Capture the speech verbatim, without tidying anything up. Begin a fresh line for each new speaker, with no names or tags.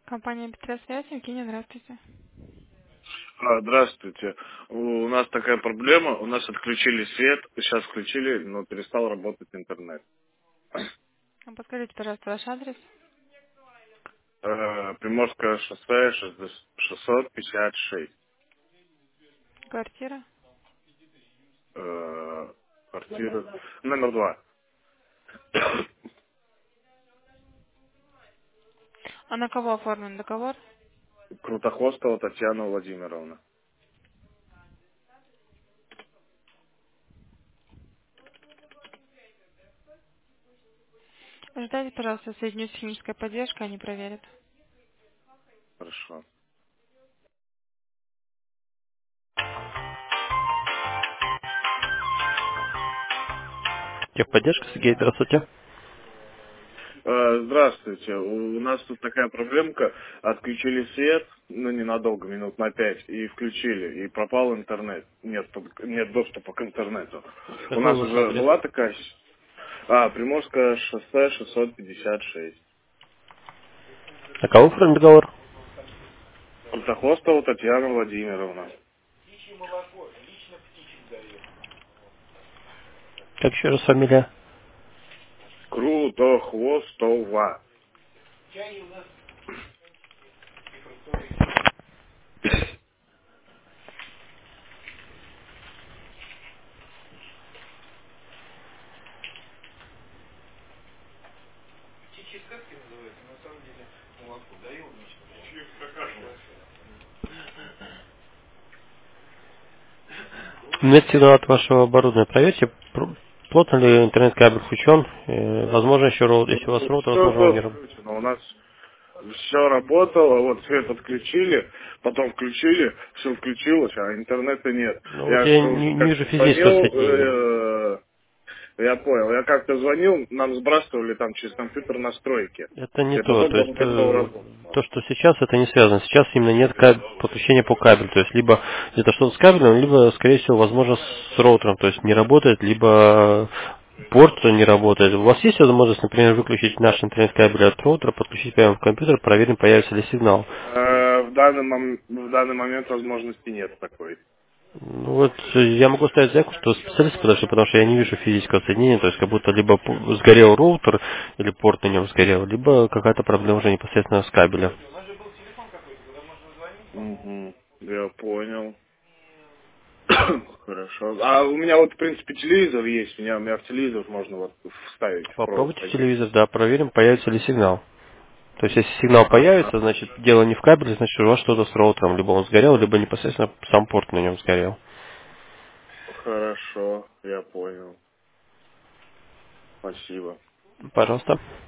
Компания Петросвязь, Евгения, здравствуйте.
А, Здравствуйте. У нас такая проблема. У нас отключили свет. Сейчас включили, но перестал работать интернет.
А подскажите, пожалуйста, ваш адрес,
Э, Приморское шоссе шестьсот пятьдесят шесть.
квартира.
Э, Квартира номер два.
А на кого оформлен договор?
Крутохвостова Татьяна Владимировна.
Ждайте, пожалуйста, соединю с химической поддержкой, они проверят.
Хорошо.
Техподдержка, Сергей, здравствуйте.
Э, Здравствуйте. У у нас тут такая проблемка. Отключили свет, ну ненадолго, минут на пять, и включили, и пропал интернет. Нет, под- нет доступа к интернету. У
Какой у
нас
вас
уже
адрес?
была такая... с- А, Приморское шоссе шестьсот пятьдесят шесть.
На кого оформлен договор?
Крутохвостова Татьяна Владимировна.
Как еще раз фамилия?
Крутохвостова.
Нет сигнала от вашего оборудования. Проверьте, пр- плотно ли интернет-кабель включен. Э, Возможно, еще роутер, если у вас роутер,
Все
возможно, он
было
не работает.
включено. У нас все работало, вот свет отключили, потом включили, все включилось, а интернета нет.
Ну вот
Я
я
что
не,
уже
не вижу
как-то
физического
звонил,
соединения.
э, я понял, я как-то звонил, нам сбрасывали там через компьютер настройки.
Это не
И
то.
потом
То есть
он готов
э,
работал.
то, что сейчас, это не связано. Сейчас именно нет каб- подключения по кабелю. То есть либо это что-то с кабелем, либо, скорее всего, возможно, с роутером. То есть не работает, либо порт не работает. У вас есть возможность, например, выключить наш интернет-кабель от роутера, подключить прямо в компьютер, проверим, появится ли сигнал.
Э, В данный, мом- в данный момент возможности нет такой.
Ну вот э, я могу ставить заявку, что специалист подошли, потому что я не вижу физического соединения, то есть как будто либо п- сгорел роутер или порт на нем сгорел, либо какая-то проблема уже непосредственно с кабелем.
Угу, я понял. Хорошо. А у меня вот, в принципе, телевизор есть. У меня, у меня в телевизор можно вот вставить в провод
Попробуйте в
поднять.
телевизор, да, проверим, появится ли сигнал. То есть если сигнал
Ага.
появится, значит дело не в кабеле, значит у вас что-то с роутером, либо он сгорел, либо непосредственно сам порт на нем сгорел.
Хорошо, я понял. Спасибо.
Пожалуйста.